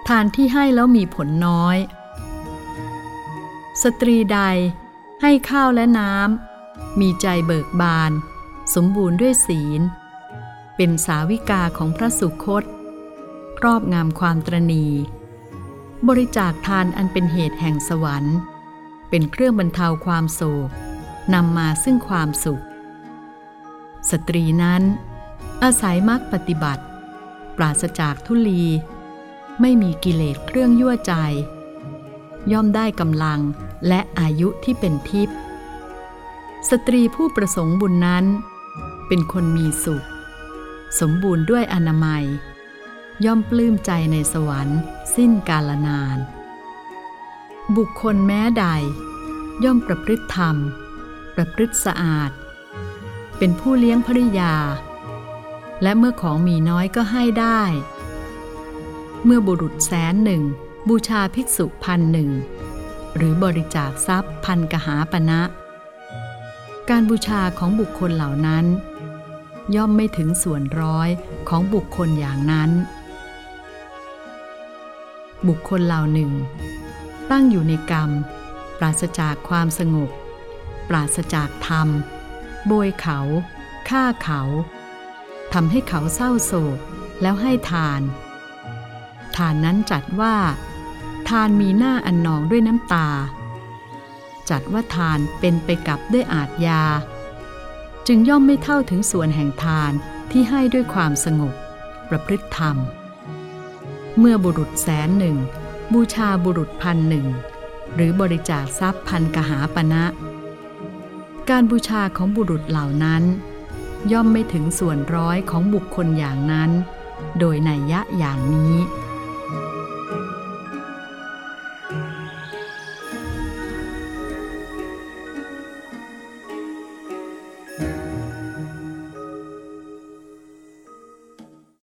ทานที่ให้แล้วมีผลน้อยสตรีใดให้ข้าวและน้ำมีใจเบิกบานสมบูรณ์ด้วยศีลเป็นสาวิกาของพระสุคตครอบงำความตรณีบริจาคทานอันเป็นเหตุแห่งสวรรค์เป็นเครื่องบรรเทาความโศกนำมาซึ่งความสุขสตรีนั้นอาศัยมรรคปฏิบัติปราศจากทุลีไม่มีกิเลสเครื่องยั่วใจย่อมได้กำลังและอายุที่เป็นทิพย์สตรีผู้ประสงค์บุญนั้นเป็นคนมีสุขสมบูรณ์ด้วยอนามัยย่อมปลื้มใจในสวรรค์สิ้นกาลนานบุคคลแม้ใดย่อมประพฤติธรรมประพฤติสะอาดเป็นผู้เลี้ยงภริยาและเมื่อของมีน้อยก็ให้ได้เมื่อบุรุษ100,000บูชาภิกษุ1,000หรือบริจาคทรัพย์1,000 กหาปณะการบูชาของบุคคลเหล่านั้นย่อมไม่ถึงส่วนร้อยของบุคคลอย่างนั้นบุคคลเหล่าหนึ่งตั้งอยู่ในกรรมปราศจากความสงบปราศจากธรรมโบยเขาฆ่าเขาทำให้เขาเศร้าโศกแล้วให้ทานนั้นจัดว่าทานมีหน้าอันนองด้วยน้ำตาจัดว่าทานเป็นไปกับด้วยอาทยาจึงย่อมไม่เท่าถึงส่วนแห่งทานที่ให้ด้วยความสงบประพฤติธรรมเมื่อบุรุษ100,000บูชาบุรุษ1,000หรือบริจาคทรัพย์1,000 กหาปณะการบูชาของบุรุษเหล่านั้นย่อมไม่ถึงส่วนร้อยของบุคคลอย่างนั้นโดยนัยยะอย่างนี้